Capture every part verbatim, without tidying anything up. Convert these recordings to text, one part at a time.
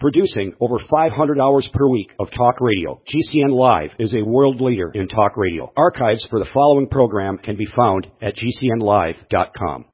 Producing over five hundred hours per week of talk radio, G C N Live is a world leader in talk radio. Archives for the following program can be found at G C N live dot com.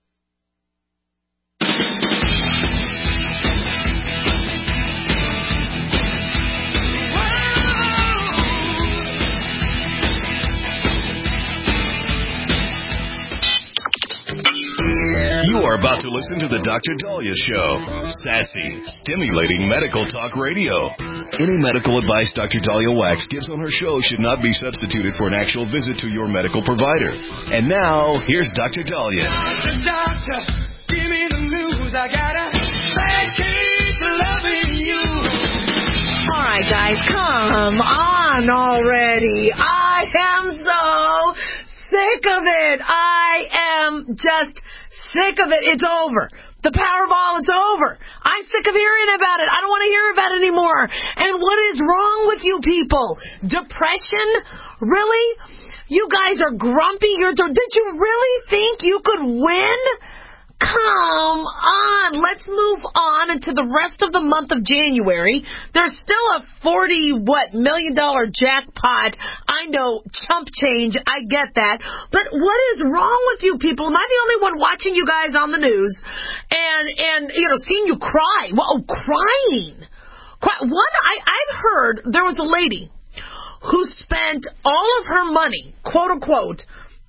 You are about to listen to the Doctor Dahlia Show. Sassy, stimulating medical talk radio. Any medical advice Doctor Dahlia Wax gives on her show should not be substituted for an actual visit to your medical provider. And now, here's Doctor Dahlia. Doctor, doctor, give me the news. I gotta keep loving you. All right, guys, come on already. I am so sick of it. I am just sick of it. It's over. The Powerball, it's over. I'm sick of hearing about it. I don't want to hear about it anymore. And what is wrong with you people? Depression? Really? You guys are grumpy. You're, did you really think you could win? Come on, let's move on into the rest of the month of January. There's still a forty, what, million dollar jackpot. I know, chump change, I get that. But what is wrong with you people? Am I the only one watching you guys on the news and, and you know, seeing you cry? Well, oh, crying. Cry. One, I, I've heard there was a lady who spent all of her money, quote unquote,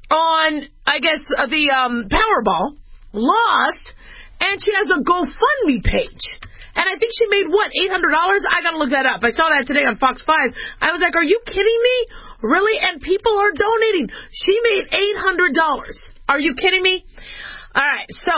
on, I guess, uh, the um, Powerball. Lost, and she has a GoFundMe page. And I think she made, what, eight hundred dollars? I got to look that up. I saw that today on Fox five. I was like, are you kidding me? Really? And people are donating. She made eight hundred dollars. Are you kidding me? All right, so,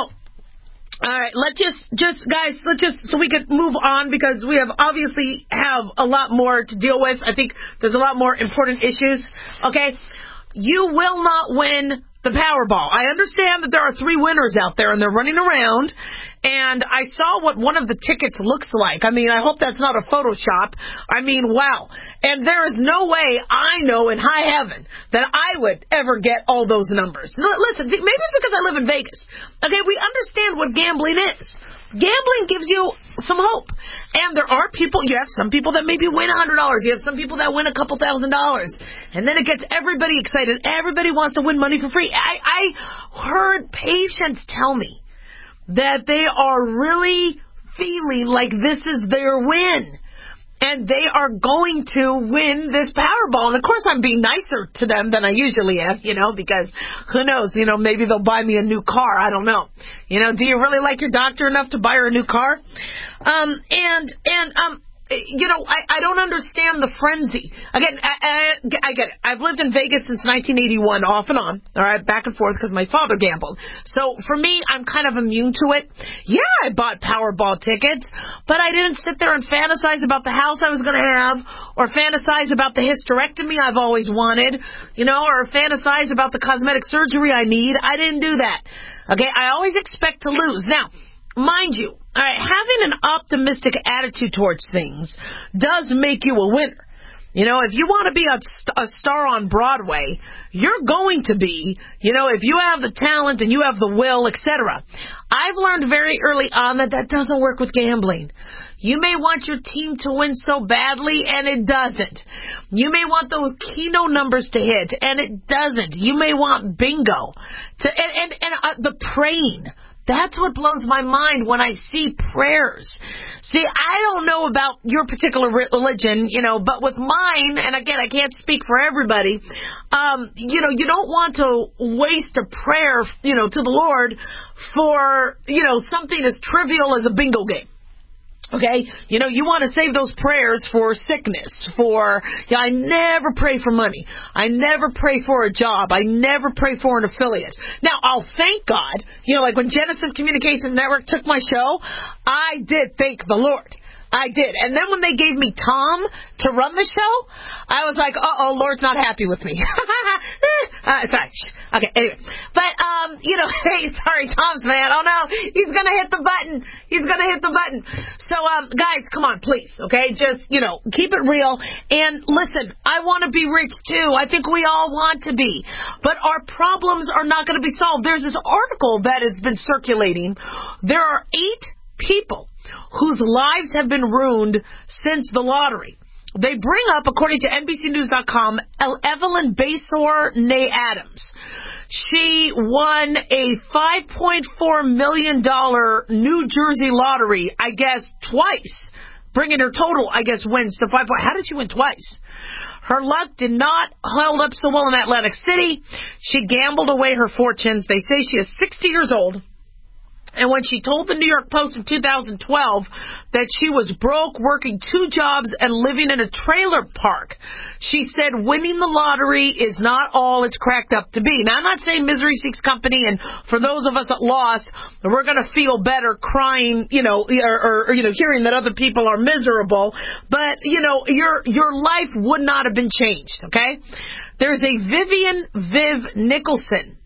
all right, let's just, just, guys, let's just, so we could move on because we have obviously have a lot more to deal with. I think there's a lot more important issues, okay? You will not win the Powerball. I understand that there are three winners out there and they're running around, and I saw what one of the tickets looks like. I mean, I hope that's not a Photoshop. I mean, wow. And there is no way I know in high heaven that I would ever get all those numbers. L- listen, maybe it's because I live in Vegas. Okay, we understand what gambling is. Gambling gives you some hope. And there are people, you have some people that maybe win one hundred dollars. You have some people that win a couple thousand dollars. And then it gets everybody excited. Everybody wants to win money for free. I, I heard patients tell me that they are really feeling like this is their win. And they are going to win this Powerball. And, of course, I'm being nicer to them than I usually am, you know, because who knows, you know, maybe they'll buy me a new car. I don't know. You know, do you really like your doctor enough to buy her a new car? Um, and, and, um, you know, I, I don't understand the frenzy. Again, I, I, I get it. I've lived in Vegas since nineteen eighty-one, off and on, all right, back and forth, because my father gambled. So for me, I'm kind of immune to it. Yeah, I bought Powerball tickets, but I didn't sit there and fantasize about the house I was going to have, or fantasize about the hysterectomy I've always wanted, you know, or fantasize about the cosmetic surgery I need. I didn't do that. Okay, I always expect to lose. Now, mind you, all right, having an optimistic attitude towards things does make you a winner. You know, if you want to be a, st- a star on Broadway, you're going to be, you know, if you have the talent and you have the will, et cetera. I've learned very early on that that doesn't work with gambling. You may want your team to win so badly, and it doesn't. You may want those Keno numbers to hit, and it doesn't. You may want bingo. To, and and, and uh, the praying. That's what blows my mind when I see prayers. See, I don't know about your particular religion, you know, but with mine, and again, I can't speak for everybody, um, you know, you don't want to waste a prayer, you know, to the Lord for, you know, something as trivial as a bingo game. Okay, you know, you want to save those prayers for sickness, for, you know, I never pray for money. I never pray for a job. I never pray for an affiliate. Now, I'll thank God, you know, like when Genesis Communication Network took my show, I did thank the Lord. I did. And then when they gave me Tom to run the show, I was like, uh-oh, Lord's not happy with me. uh, sorry. Okay, anyway. But, um, you know, hey, sorry, Tom's man. Oh, no, he's going to hit the button. He's going to hit the button. So, um, guys, come on, please, okay? Just, you know, keep it real. And listen, I want to be rich, too. I think we all want to be. But our problems are not going to be solved. There's this article that has been circulating. There are eight people whose lives have been ruined since the lottery. They bring up, according to N B C News dot com, Evelyn Basor Nay Adams. She won a five point four million dollars New Jersey lottery, I guess, twice, bringing her total, I guess, wins to five. How did she win twice? Her luck did not hold up so well in Atlantic City. She gambled away her fortunes. They say she is sixty years old. And when she told the New York Post in two thousand twelve that she was broke, working two jobs, and living in a trailer park, she said winning the lottery is not all it's cracked up to be. Now, I'm not saying misery seeks company, and for those of us that lost, we're going to feel better crying, you know, or, or, you know, hearing that other people are miserable. But, you know, your your life would not have been changed, okay? There's a Vivian Viv Nicholson.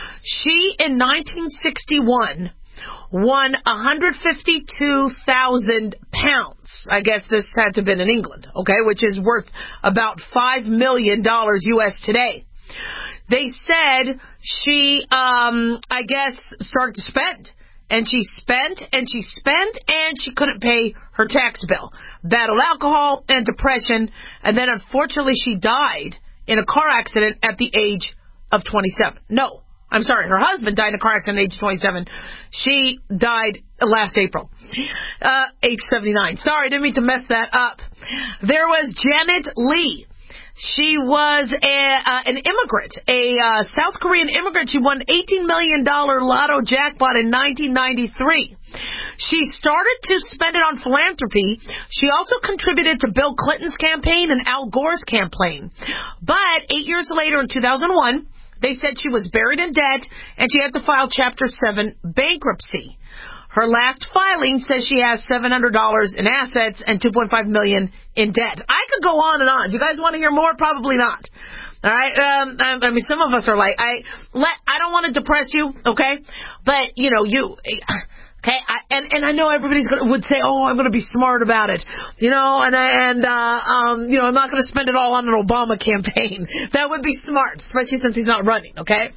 She, in nineteen sixty-one, won one hundred fifty-two thousand pounds. I guess this had to have been in England, okay, which is worth about five million dollars U S today. They said she, um, I guess, started to spend. And she spent, and she spent, and she couldn't pay her tax bill. Battled alcohol and depression, and then unfortunately she died in a car accident at the age of twenty-seven. No. I'm sorry, her husband died in a car accident at age twenty-seven. She died last April, uh, age seventy-nine. Sorry, didn't mean to mess that up. There was Janet Lee. She was a, uh, an immigrant, a uh, South Korean immigrant. She won eighteen million dollars lotto jackpot in nineteen ninety-three. She started to spend it on philanthropy. She also contributed to Bill Clinton's campaign and Al Gore's campaign. But eight years later, in two thousand one, they said she was buried in debt, and she had to file Chapter seven bankruptcy. Her last filing says she has seven hundred dollars in assets and two point five million dollars in debt. I could go on and on. Do you guys want to hear more? Probably not. All right. Um, I mean, some of us are like, I let. I don't want to depress you, okay? But you know, you. Okay, I, and and I know everybody's gonna would say, oh, I'm gonna be smart about it, you know, and I, and uh, um, you know, I'm not gonna spend it all on an Obama campaign. That would be smart, especially since he's not running. Okay,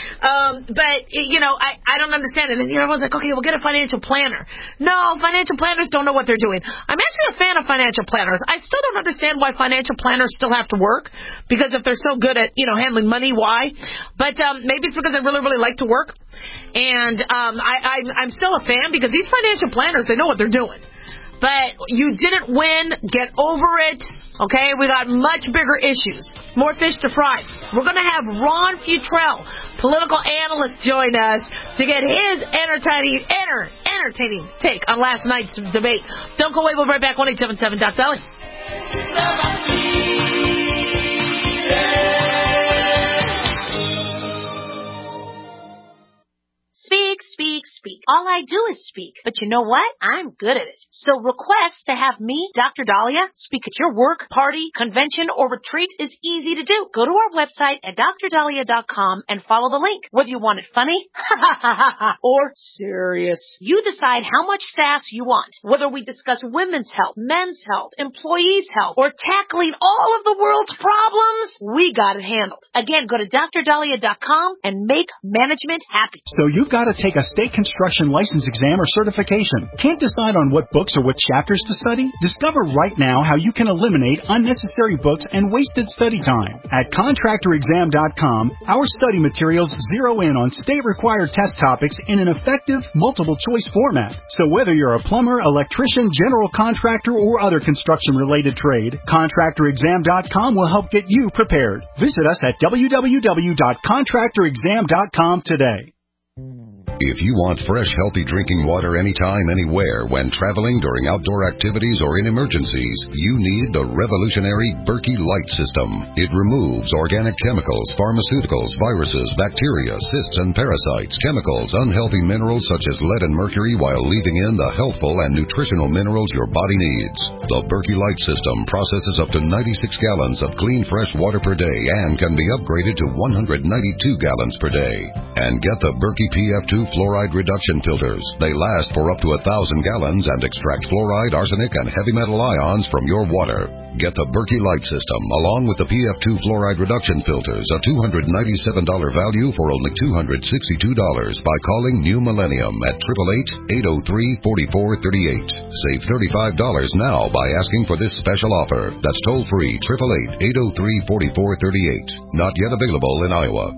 um, but you know, I I don't understand it. And you know, everyone's like, okay, we'll get a financial planner. No, financial planners don't know what they're doing. I'm actually a fan of financial planners. I still don't understand why financial planners still have to work, because if they're so good at you know handling money, why? But um, maybe it's because I really really like to work. And um, I, I, I'm still a fan because these financial planners, they know what they're doing. But you didn't win. Get over it. Okay? We got much bigger issues. More fish to fry. We're going to have Ron Futrell, political analyst, join us to get his entertaining, enter, entertaining take on last night's debate. Don't go away. We'll be right back. one eight seven seven Doc Dolly. Speak, speak, speak. All I do is speak. But you know what? I'm good at it. So request to have me, Doctor Dahlia, speak at your work, party, convention, or retreat is easy to do. Go to our website at dr dahlia dot com and follow the link. Whether you want it funny, or serious, you decide how much sass you want. Whether we discuss women's health, men's health, employees' health, or tackling all of the world's problems, we got it handled. Again, go to dr dahlia dot com and make management happy. So you've got to take a state construction license exam or certification. Can't decide on what books or what chapters to study? Discover right now how you can eliminate unnecessary books and wasted study time. At contractor exam dot com, our study materials zero in on state-required test topics in an effective, multiple-choice format. So whether you're a plumber, electrician, general contractor, or other construction-related trade, contractor exam dot com will help get you prepared. Visit us at w w w dot contractor exam dot com today. If you want fresh, healthy drinking water anytime, anywhere, when traveling, during outdoor activities, or in emergencies, you need the revolutionary Berkey Light System. It removes organic chemicals, pharmaceuticals, viruses, bacteria, cysts, and parasites, chemicals, unhealthy minerals such as lead and mercury, while leaving in the healthful and nutritional minerals your body needs. The Berkey Light System processes up to ninety-six gallons of clean, fresh water per day and can be upgraded to one hundred ninety-two gallons per day. And get the Berkey P F two fluoride reduction filters. They last for up to a thousand gallons and extract fluoride, arsenic, and heavy metal ions from your water. Get the Berkey Light System along with the P F two fluoride reduction filters, a two hundred ninety-seven dollars value for only two hundred sixty-two dollars by calling New Millennium at eight eight eight, eight oh three, four four three eight. Save thirty-five dollars now by asking for this special offer. That's toll free, eight eight eight, eight oh three, four four three eight. Not yet available in Iowa.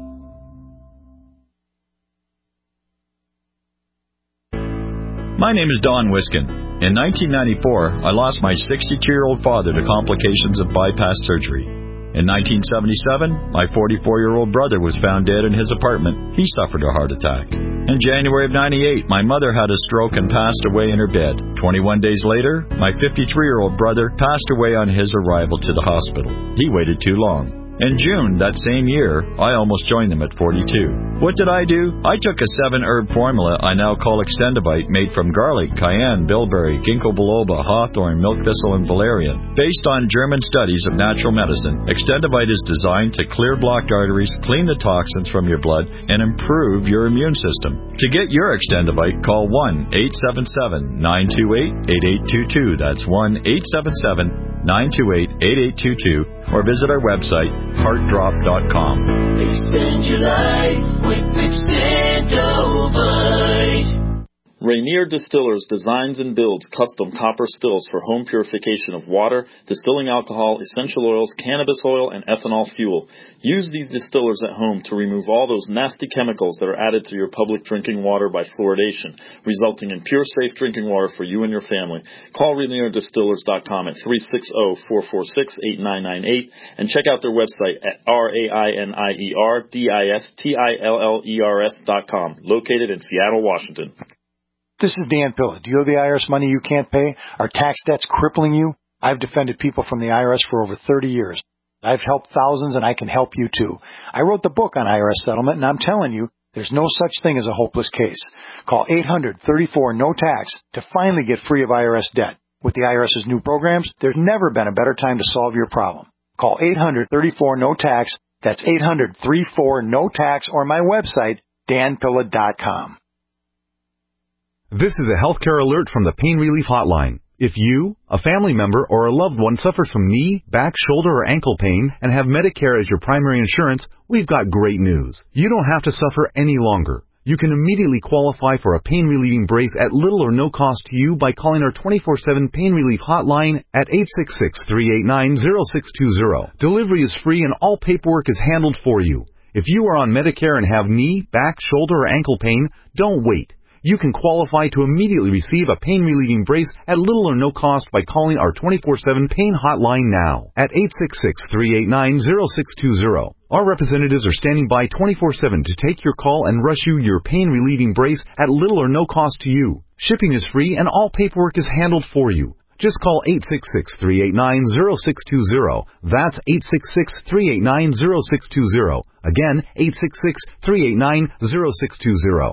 My name is Don Wiskin. In nineteen ninety-four, I lost my sixty-two-year-old father to complications of bypass surgery. In nineteen seventy-seven, my forty-four-year-old brother was found dead in his apartment. He suffered a heart attack. In January of ninety-eight, my mother had a stroke and passed away in her bed. twenty-one days later, my fifty-three-year-old brother passed away on his arrival to the hospital. He waited too long. In June that same year, I almost joined them at forty-two. What did I do? I took a seven-herb formula I now call Extendivite, made from garlic, cayenne, bilberry, ginkgo biloba, hawthorn, milk thistle, and valerian. Based on German studies of natural medicine, Extendivite is designed to clear blocked arteries, clean the toxins from your blood, and improve your immune system. To get your Extendivite, call one eight seven seven, nine two eight, eight eight two two. That's one eight seven seven, nine two eight, eight eight two two. Or visit our website, heart drop dot com. Extend your life with Extendivite. Rainier Distillers designs and builds custom copper stills for home purification of water, distilling alcohol, essential oils, cannabis oil, and ethanol fuel. Use these distillers at home to remove all those nasty chemicals that are added to your public drinking water by fluoridation, resulting in pure, safe drinking water for you and your family. Call Rainier Distillers dot com at three six zero, four four six, eight nine nine eight and check out their website at R A I N I E R D I S T I L L E R S dot com, located in Seattle, Washington. This is Dan Pilla. Do you owe the I R S money you can't pay? Are tax debts crippling you? I've defended people from the I R S for over thirty years. I've helped thousands, and I can help you too. I wrote the book on I R S settlement, and I'm telling you, there's no such thing as a hopeless case. Call eight hundred, thirty-four, no tax to finally get free of I R S debt. With the IRS's new programs, there's never been a better time to solve your problem. Call eight hundred, thirty-four, no tax. That's eight hundred, thirty-four, no tax, or my website, dan pilla dot com. This is a healthcare alert from the Pain Relief Hotline. If you, a family member, or a loved one suffers from knee, back, shoulder, or ankle pain and have Medicare as your primary insurance, we've got great news. You don't have to suffer any longer. You can immediately qualify for a pain-relieving brace at little or no cost to you by calling our twenty-four seven Pain Relief Hotline at eight six six, three eight nine, zero six two zero. Delivery is free and all paperwork is handled for you. If you are on Medicare and have knee, back, shoulder, or ankle pain, don't wait. You can qualify to immediately receive a pain-relieving brace at little or no cost by calling our twenty-four seven Pain Hotline now at eight six six, three eight nine, zero six two zero. Our representatives are standing by twenty-four seven to take your call and rush you your pain-relieving brace at little or no cost to you. Shipping is free and all paperwork is handled for you. Just call eight six six, three eight nine, zero six two zero. That's eight six six, three eight nine, zero six two zero. Again, eight six six, three eight nine, zero six two zero.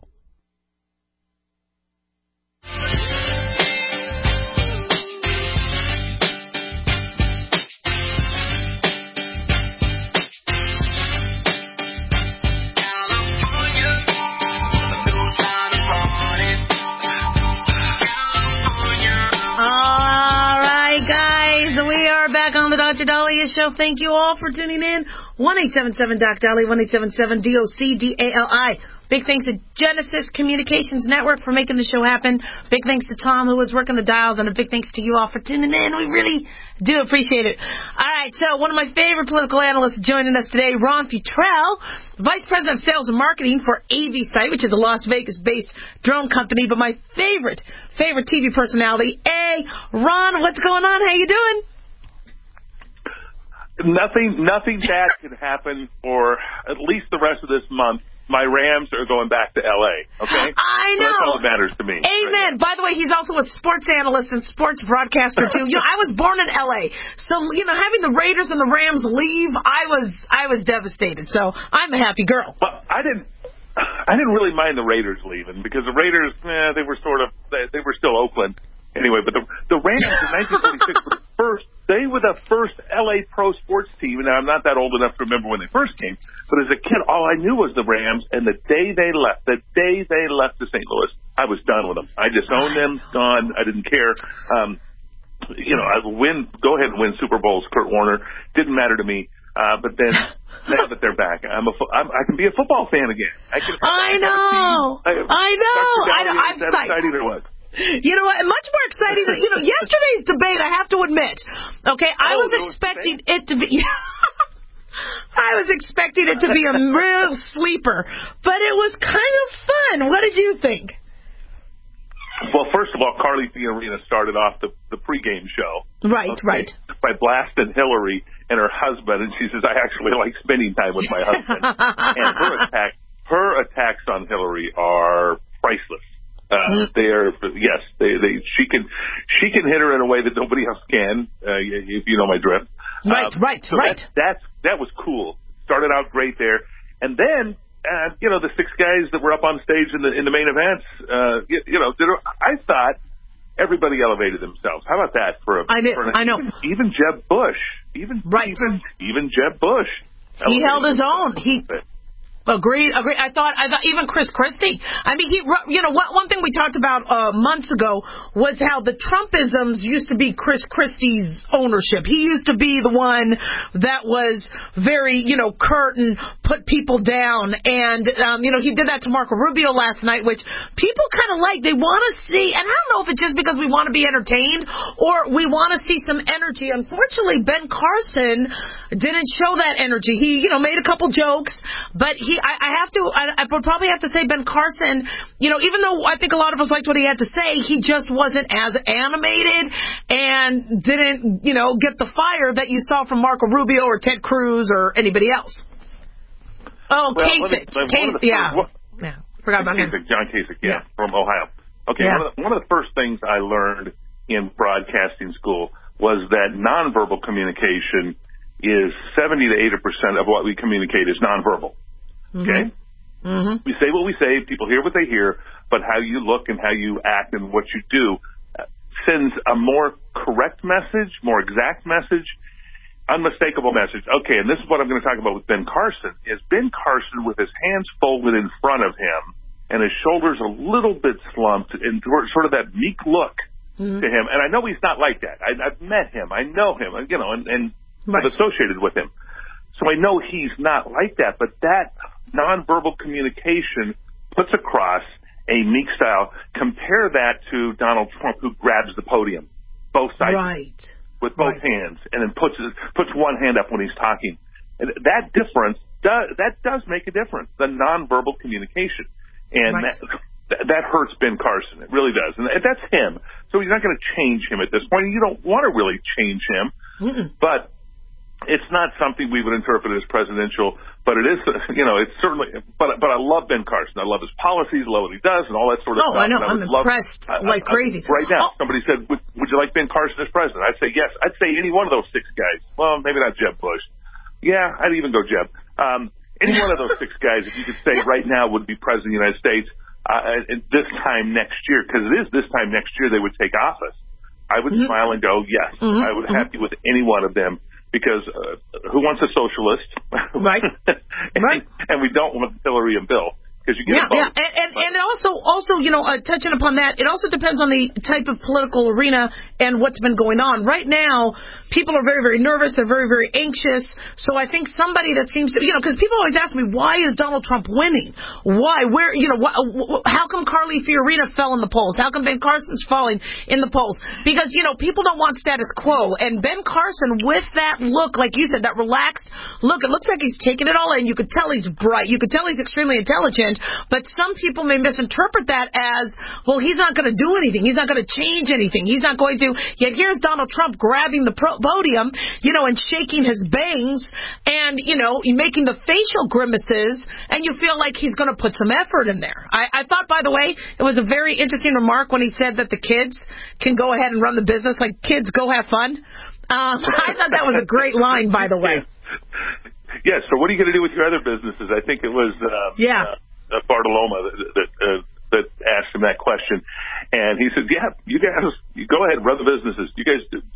On the Doctor Dahlia Show. Thank you all for tuning in. one eight seven seven Doc Dahlia, one eight seven seven D O C D A L I. Big thanks to Genesis Communications Network for making the show happen. Big thanks to Tom, who was working the dials, and a big thanks to you all for tuning in. We really do appreciate it. All right, so one of my favorite political analysts joining us today, Ron Futrell, Vice President of Sales and Marketing for A V Site, which is a Las Vegas-based drone company, but my favorite, favorite T V personality. Hey, Ron, what's going on? How you doing? Nothing, nothing bad can happen for at least the rest of this month. My Rams are going back to L A, okay? I know. So that's all that matters to me. Amen. Right. By the way, he's also a sports analyst and sports broadcaster, too. You know, I was born in L A, so, you know, having the Raiders and the Rams leave, I was I was devastated. So I'm a happy girl. Well, I didn't I didn't really mind the Raiders leaving because the Raiders, eh, they were sort of, they, they were still Oakland. Anyway, but the the Rams in nineteen forty-six were the first, they were the first L A pro sports team, and I'm not that old enough to remember when they first came, but as a kid, all I knew was the Rams, and the day they left, the day they left to Saint Louis, I was done with them. I disowned them, gone, I didn't care. Um, you know, I win, go ahead and win Super Bowls, Kurt Warner, didn't matter to me. Uh, but then, now that they're back, I'm a, I'm, I can be a football fan again. I can. I know. I, I know. I know. I'm that psyched. exciting or what? You know what? Much more exciting than, you know, yesterday's debate, I have to admit. Okay, I oh, was expecting it to be. I was expecting it to be a real sleeper, but it was kind of fun. What did you think? Well, first of all, Carly Fiorina started off the, the pregame show. Right, okay, right. By blasting Hillary and her husband, and she says, I actually like spending time with my husband. And her attack, her attacks on Hillary are priceless. Uh, mm-hmm. They are, yes, they, they, she can, she can hit her in a way that nobody else can, uh, if you know my drift. Right, um, right, so right. That, that's, that was cool. Started out great there. And then, Uh, you know, the six guys that were up on stage in the in the main events, uh, you, you know, did, I thought everybody elevated themselves. How about that for a? I, did, for an, I know. Even, even Jeb Bush, even right. even even Jeb Bush. He held his own. He Agreed, agreed. I thought, I thought even Chris Christie. I mean, he, you know, one, one thing we talked about uh, months ago was how the Trumpisms used to be Chris Christie's ownership. He used to be the one that was very, you know, curt and put people down. And, um, you know, he did that to Marco Rubio last night, which people kind of like. They want to see, and I don't know if it's just because we want to be entertained or we want to see some energy. Unfortunately, Ben Carson didn't show that energy. He, you know, made a couple jokes, but he I, I have to, I, I would probably have to say Ben Carson, you know, even though I think a lot of us liked what he had to say, he just wasn't as animated and didn't, you know, get the fire that you saw from Marco Rubio or Ted Cruz or anybody else. Oh, well, Kasich. Kasich, yeah. What, yeah. Forgot about him. John Kasich, yeah, yeah, from Ohio. Okay, yeah. one, of the, one of the first things I learned in broadcasting school was that nonverbal communication is seventy to eighty percent of what we communicate is nonverbal. Okay? Mm-hmm. We say what we say, people hear what they hear, but how you look and how you act and what you do uh, sends a more correct message, more exact message, unmistakable message. Okay, and this is what I'm going to talk about with Ben Carson, is Ben Carson with his hands folded in front of him and his shoulders a little bit slumped and sort of that meek look mm-hmm. to him. And I know he's not like that. I, I've met him. I know him, you know, and, and right. I've associated with him. So I know he's not like that, but that nonverbal communication puts across a meek style. Compare that to Donald Trump, who grabs the podium, both sides, right. with both right. hands, and then puts puts one hand up when he's talking. And that difference does that does make a difference. The nonverbal communication, and right. that that hurts Ben Carson. It really does, and that's him. So he's not going to change him at this point. You don't want to really change him, Mm-mm. but it's not something we would interpret as presidential, but it is, you know, it's certainly, but but I love Ben Carson. I love his policies, I love what he does, and all that sort of oh, stuff. I know. I I'm impressed love, like I, I, crazy. Right now, oh. somebody said, would, would you like Ben Carson as president? I'd say yes. I'd say any one of those six guys. Well, maybe not Jeb Bush. Yeah, I'd even go Jeb. Um, any one of those six guys, if you could say right now, would be president of the United States uh, at this time next year, because it is this time next year they would take office. I would mm-hmm. smile and go, yes, mm-hmm. I would mm-hmm. happy with any one of them. Because uh, who wants a socialist? Right. and, right. And we don't want Hillary and Bill. Because you get yeah, both. yeah, and and, and also, also, you know, uh, touching upon that, it also depends on the type of political arena and what's been going on. Right now, people are very, very nervous. They're very, very anxious. So I think somebody that seems to, you know, because people always ask me, why is Donald Trump winning? Why? Where? You know, wh- wh- how come Carly Fiorina fell in the polls? How come Ben Carson's falling in the polls? Because, you know, people don't want status quo. And Ben Carson, with that look, like you said, that relaxed look, it looks like he's taking it all in. You could tell he's bright. You could tell he's extremely intelligent. But some people may misinterpret that as, well, he's not going to do anything. He's not going to change anything. He's not going to. Yet here's Donald Trump grabbing the pro- podium, you know, and shaking his bangs and, you know, making the facial grimaces, and you feel like he's going to put some effort in there. I, I thought, by the way, it was a very interesting remark when he said that the kids can go ahead and run the business. Like, kids, go have fun. Um, I thought that was a great line, by the way. Yes, so what are you going to do with your other businesses? I think it was uh, yeah. uh, uh, Bartoloma that that, uh, that asked him that question. And he said, yeah, you guys, you go ahead and run the businesses. You guys do a good job.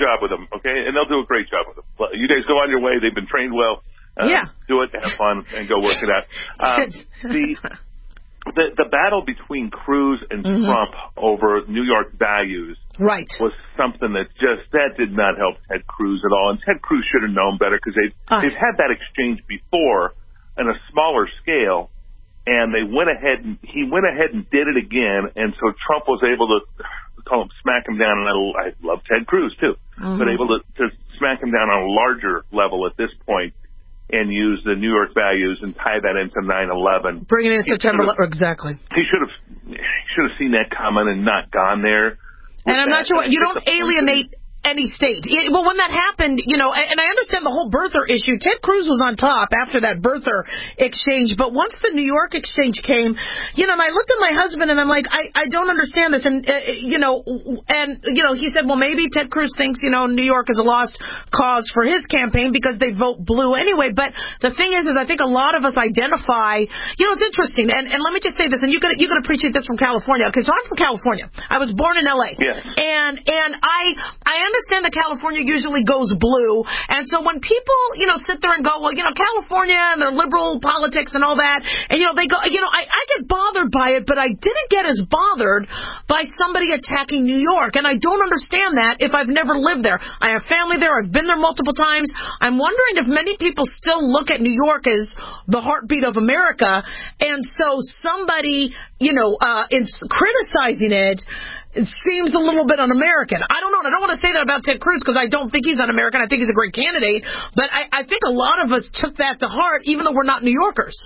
job with them, okay? And they'll do a great job with them. You guys go on your way. They've been trained well. Uh, yeah. Do it, have fun, and go work it out. Um, the, the the battle between Cruz and mm-hmm. Trump over New York values right. was something that just, that did not help Ted Cruz at all. And Ted Cruz should have known better because they've, uh. they've had that exchange before on a smaller scale. And they went ahead and he went ahead and did it again. And so Trump was able to call him, smack him down. And I, I love Ted Cruz too, mm-hmm. but able to, to smack him down on a larger level at this point and use the New York values and tie that into nine eleven. Bring it in September. Exactly. He should have he should have seen that coming and not gone there. And I'm that. not sure. You don't alienate any state. It, well, when that happened, you know, and I understand the whole birther issue. Ted Cruz was on top after that birther exchange, but once the New York exchange came, you know, and I looked at my husband and I'm like, I, I don't understand this. And, uh, you know, and, you know, he said, well, maybe Ted Cruz thinks, you know, New York is a lost cause for his campaign because they vote blue anyway. But the thing is, is I think a lot of us identify, you know, it's interesting. And, and let me just say this, and you can, you can appreciate this from California. Okay, so I'm from California. I was born in L A. Yes. And, and I, I understand that California usually goes blue. And so when people, you know, sit there and go, well, you know, California and their liberal politics and all that, and, you know, they go, you know, I, I get bothered by it, but I didn't get as bothered by somebody attacking New York. And I don't understand that if I've never lived there. I have family there. I've been there multiple times. I'm wondering if many people still look at New York as the heartbeat of America. And so somebody, you know, uh, is criticizing it, it seems a little bit un-American. I don't know. I don't want to say that about Ted Cruz because I don't think he's un-American. I think he's a great candidate. But I, I think a lot of us took that to heart, even though we're not New Yorkers.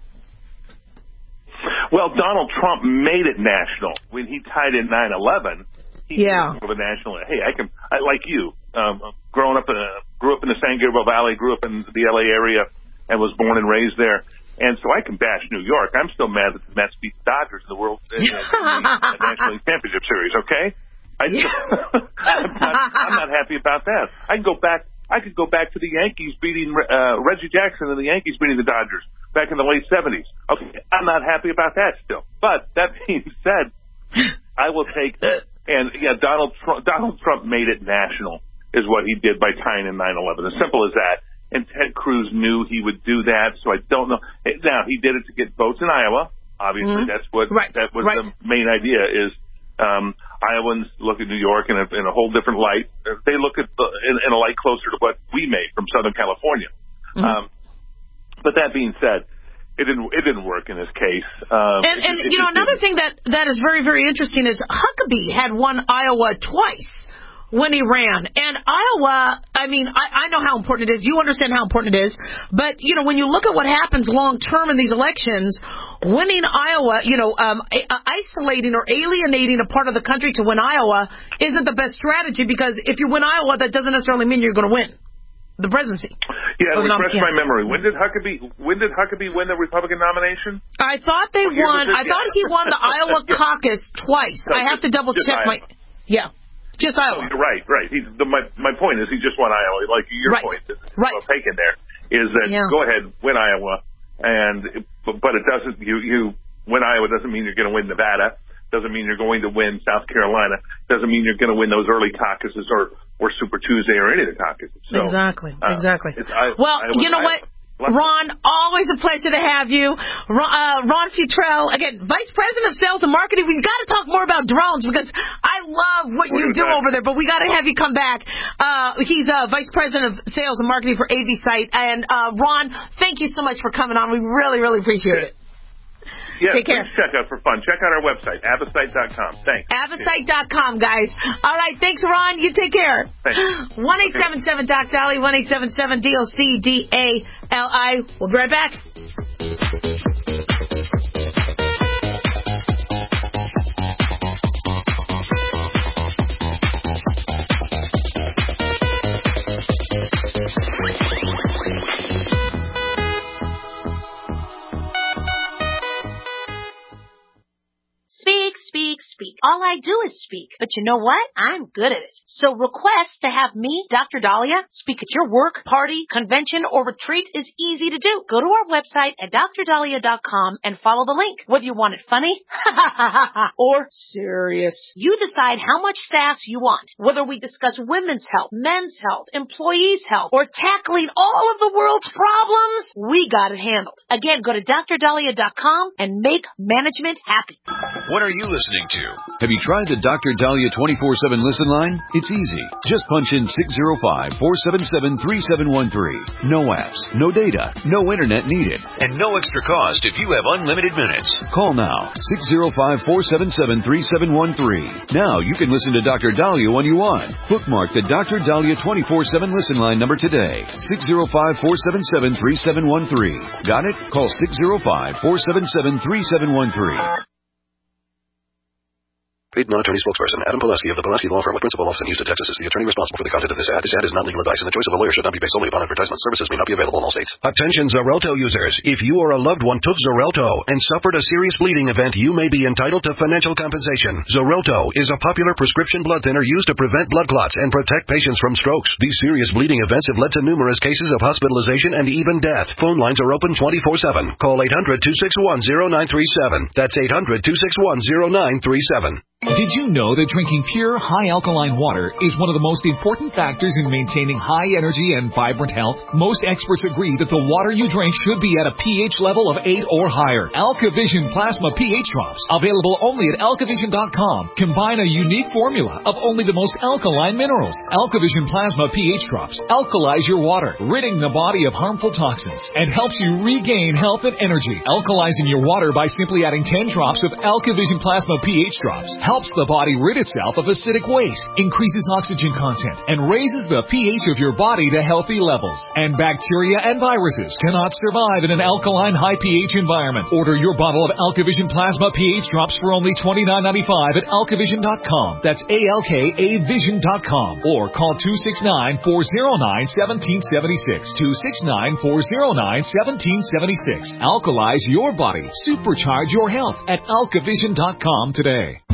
Well, Donald Trump made it national when he tied in nine eleven. He yeah. made it a national. Hey, I can. I like you. Um, growing up, in a, grew up in the San Gabriel Valley, grew up in the L A area, and was born and raised there. And so I can bash New York. I'm still mad that the Mets beat the Dodgers in the World in the, in the National League Championship Series. Okay, I just, I'm, not, I'm not happy about that. I can go back. I could go back to the Yankees beating uh, Reggie Jackson and the Yankees beating the Dodgers back in the late seventies. Okay, I'm not happy about that still. But that being said, I will take that. And yeah, Donald Trump, Donald Trump made it national, is what he did by tying in nine eleven. As simple as that. And Ted Cruz knew he would do that, so I don't know. Now, he did it to get votes in Iowa. Obviously, mm-hmm. that's what right. that was right. the main idea is um, Iowans look at New York in a, in a whole different light. They look at the, in, in a light closer to what we made from Southern California. Mm-hmm. Um, but that being said, it didn't it didn't work in this case. Um, and and it, it you know, another thing that, that is very, very interesting is Huckabee had won Iowa twice when he ran. And Iowa, I mean, I, I know how important it is. You understand how important it is. But, you know, when you look at what happens long term in these elections, winning Iowa, you know, um, isolating or alienating a part of the country to win Iowa isn't the best strategy, because if you win Iowa, that doesn't necessarily mean you're going to win the presidency. Yeah, refresh my memory. When did Huckabee when did Huckabee win the Republican nomination? I thought they what won. I thought he won the Iowa caucus twice. No, I have just, to double check my. Yeah. Just Iowa. Oh, right, right. He, the, my my point is he just won Iowa. Like your right. point is right. well taken there is that yeah. go ahead, win Iowa, and but it doesn't. You you win Iowa doesn't mean you're going to win Nevada. Doesn't mean you're going to win South Carolina. Doesn't mean you're going to win those early caucuses or or Super Tuesday or any of the caucuses. So, exactly, uh, exactly. I, well, Iowa, you know Iowa. what? Ron, always a pleasure to have you. Ron, uh, Ron Futrell, again, Vice President of Sales and Marketing. We've got to talk more about drones because I love what you do over there, but we got to have you come back. Uh, he's uh, Vice President of Sales and Marketing for A V Site. And uh, Ron, thank you so much for coming on. We really, really appreciate it. Yeah, Take care. Check out for fun. Check out our website, avasite dot com. Thanks. avasite dot com, guys. All right, thanks, Ron. You take care. Thanks. one eight seven seven D O C D A L I, one eight seven seven D O C D A L I. We'll be right back. Speak, speak, speak. All I do is speak. But you know what? I'm good at it. So request to have me, Doctor Dahlia, speak at your work, party, convention, or retreat is easy to do. Go to our website at d r dahlia dot com and follow the link. Whether you want it funny or serious, you decide how much sass you want. Whether we discuss women's health, men's health, employees' health, or tackling all of the world's problems, we got it handled. Again, go to d r dahlia dot com and make management happy. What are you listening to? Have you tried the Doctor Dahlia twenty-four seven listen line? It's easy. Just punch in six zero five, four seven seven, three seven one three. No apps, no data, no internet needed, and no extra cost if you have unlimited minutes. Call now, six zero five, four seven seven, three seven one three. Now you can listen to Doctor Dahlia when you want. Bookmark the Doctor Dahlia twenty-four seven listen line number today, six zero five, four seven seven, three seven one three. Got it? Call six zero five, four seven seven, three seven one three. Paid non-attorney spokesperson Adam Pulaski of the Pulaski Law Firm with principal office in Houston, Texas is the attorney responsible for the content of this ad. This ad is not legal advice, and the choice of a lawyer should not be based solely upon advertisement. Services may not be available in all states. Attention Xarelto users. If you or a loved one took Xarelto and suffered a serious bleeding event, you may be entitled to financial compensation. Xarelto is a popular prescription blood thinner used to prevent blood clots and protect patients from strokes. These serious bleeding events have led to numerous cases of hospitalization and even death. Phone lines are open twenty-four seven. Call eight hundred, two six one, zero nine three seven. That's eight hundred, two six one, zero nine three seven. Did you know that drinking pure, high-alkaline water is one of the most important factors in maintaining high energy and vibrant health? Most experts agree that the water you drink should be at a pH level of eight or higher. AlkaVision Plasma pH Drops, available only at alkavision dot com, combine a unique formula of only the most alkaline minerals. AlkaVision Plasma pH Drops alkalize your water, ridding the body of harmful toxins, and helps you regain health and energy. Alkalizing your water by simply adding ten drops of AlkaVision Plasma pH Drops helps the body rid itself of acidic waste, increases oxygen content, and raises the pH of your body to healthy levels. And bacteria and viruses cannot survive in an alkaline high pH environment. Order your bottle of AlkaVision Plasma pH Drops for only twenty-nine ninety-five at alkavision dot com. That's A L K A vision dot com. Or call two six nine, four zero nine, one seven seven six. two six nine, four zero nine, one seven seven six. Alkalize your body. Supercharge your health at alkavision dot com today.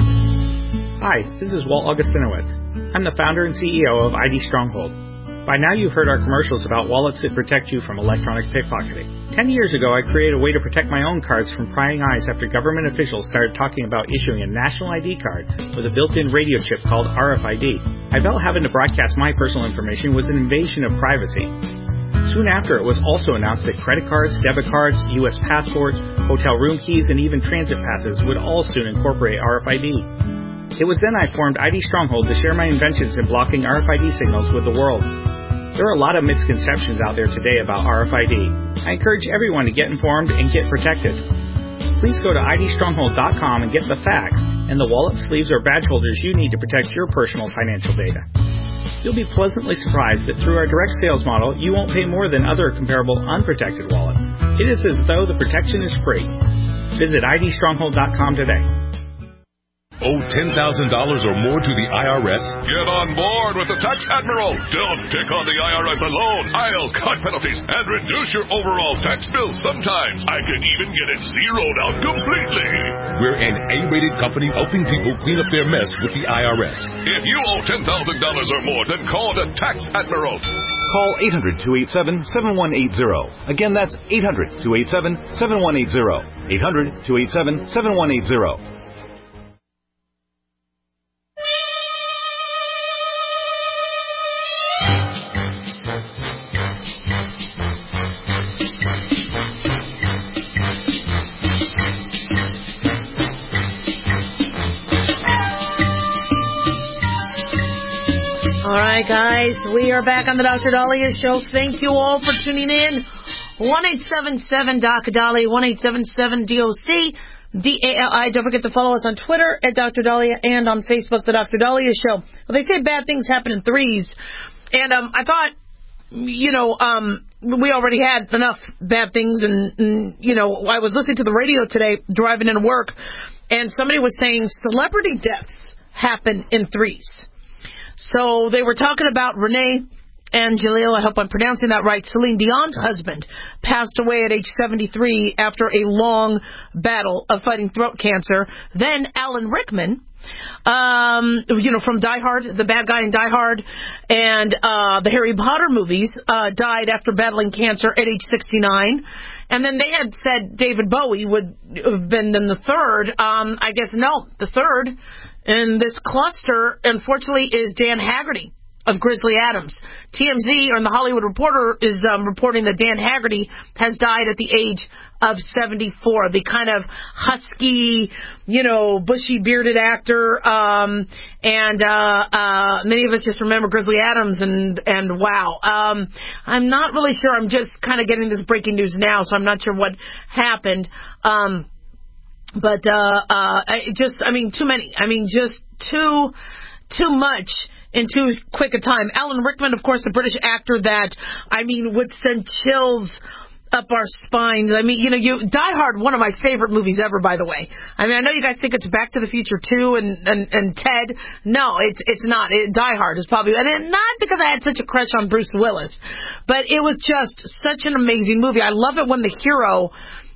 Hi, this is Walt Augustinowitz. I'm the founder and C E O of I D Stronghold. By now you've heard our commercials about wallets that protect you from electronic pickpocketing. Ten years ago I created a way to protect my own cards from prying eyes after government officials started talking about issuing a national I D card with a built-in radio chip called R F I D. I felt having to broadcast my personal information was an invasion of privacy. Soon after, it was also announced that credit cards, debit cards, U S passports, hotel room keys, and even transit passes would all soon incorporate R F I D. It was then I formed I D Stronghold to share my inventions in blocking R F I D signals with the world. There are a lot of misconceptions out there today about R F I D. I encourage everyone to get informed and get protected. Please go to I D stronghold dot com and get the facts and the wallet, sleeves, or badge holders you need to protect your personal financial data. You'll be pleasantly surprised that through our direct sales model, you won't pay more than other comparable unprotected wallets. It is as though the protection is free. Visit I D stronghold dot com today. Owe ten thousand dollars or more to the I R S? Get on board with the Tax Admiral. Don't take on the I R S alone. I'll cut penalties and reduce your overall tax bill. Sometimes I can even get it zeroed out completely. We're an A-rated company helping people clean up their mess with the I R S. If you owe ten thousand dollars or more, then call the Tax Admiral. Call eight hundred, two eight seven, seven one eight zero. Again, that's eight hundred, two eight seven, seven one eight zero. eight hundred, two eight seven, seven one eight zero. All right, guys, we are back on the Doctor Dahlia Show. Thank you all for tuning in. one eight seven seven D O C Dahlia, one eight seven seven D O C D A L I. Don't forget to follow us on Twitter at Doctor Dahlia and on Facebook, the Doctor Dahlia Show. Well, they say bad things happen in threes, and um, I thought, you know, um, we already had enough bad things, and, and you know, I was listening to the radio today, driving into work, and somebody was saying celebrity deaths happen in threes. So they were talking about Renee Angelil, I hope I'm pronouncing that right, Celine Dion's husband, passed away at age seventy-three after a long battle of fighting throat cancer. Then Alan Rickman, um, you know, from Die Hard, the bad guy in Die Hard, and uh, the Harry Potter movies, uh, died after battling cancer at age sixty-nine. And then they had said David Bowie would have been then the third. Um, I guess no, the third in this cluster, unfortunately, is Dan Haggerty of Grizzly Adams. T M Z, or The Hollywood Reporter, is um, reporting that Dan Haggerty has died at the age of seventy-four. The kind of husky, you know, bushy bearded actor, um, and uh, uh, many of us just remember Grizzly Adams, and and wow. Um, I'm not really sure. I'm just kind of getting this breaking news now, so I'm not sure what happened. Um, but uh, uh, just, I mean, too many. I mean, just too, too much in too quick a time. Alan Rickman, of course, the British actor that, I mean, would send chills up our spines. I mean, you know, you Die Hard, one of my favorite movies ever, by the way. I mean, I know you guys think it's Back to the Future two and, and, and Ted. No, it's it's not. It, Die Hard is probably, and it, not because I had such a crush on Bruce Willis, but it was just such an amazing movie. I love it when the hero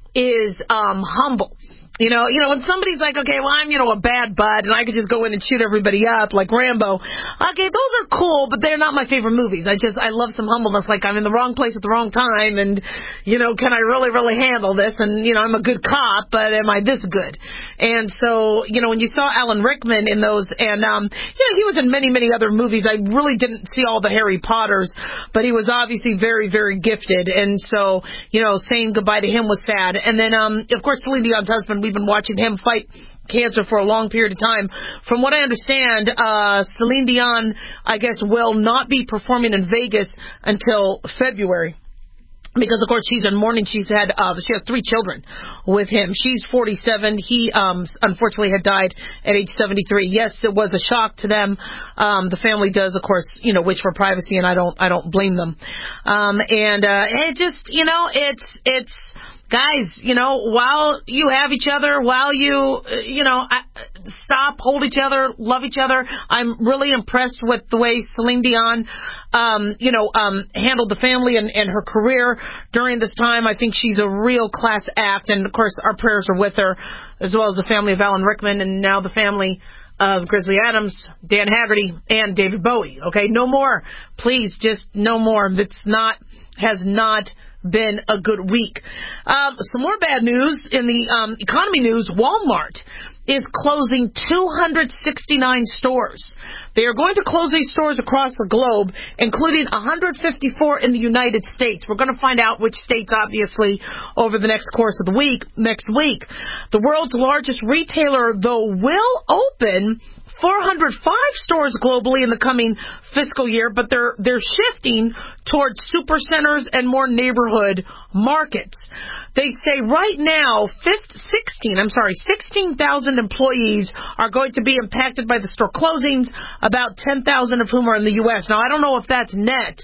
is um, humble. You know, you know, when somebody's like, okay, well, I'm, you know, a bad bud, and I could just go in and shoot everybody up like Rambo. Okay, those are cool, but they're not my favorite movies. I just, I love some humbleness, like I'm in the wrong place at the wrong time, and, you know, can I really, really handle this? And, you know, I'm a good cop, but am I this good? And so, you know, when you saw Alan Rickman in those, and, um, you know, he was in many, many other movies. I really didn't see all the Harry Potters, but he was obviously very, very gifted. And so, you know, saying goodbye to him was sad. And then, um, of course, Celine Dion's husband, we've been watching him fight cancer for a long period of time. From what I understand, uh, Celine Dion, I guess, will not be performing in Vegas until February. Because, of course, she's in mourning. She's had, uh, she has three children with him. She's forty-seven. He, um, unfortunately had died at age seventy-three. Yes, it was a shock to them. Um, the family does, of course, you know, wish for privacy, and I don't, I don't blame them. Um, and, uh, it just, you know, it's, it's, guys, you know, while you have each other, while you, you know, stop, hold each other, love each other. I'm really impressed with the way Celine Dion, um, you know, um, handled the family and, and her career during this time. I think she's a real class act. And, of course, our prayers are with her, as well as the family of Alan Rickman and now the family of Grizzly Adams, Dan Haggerty, and David Bowie. Okay, no more. Please, just no more. It's not, has not been a good week. Um, some more bad news in the um, economy news. Walmart is closing two hundred sixty-nine stores. They are going to close these stores across the globe, including one hundred fifty-four in the United States. We're going to find out which states, obviously, over the next course of the week, next week. The world's largest retailer, though, will open four hundred five stores globally in the coming fiscal year, but they're they're shifting towards supercenters and more neighborhood markets. They say right now, sixteen, I'm sorry, sixteen thousand employees are going to be impacted by the store closings, about ten thousand of whom are in the U S. Now, I don't know if that's net,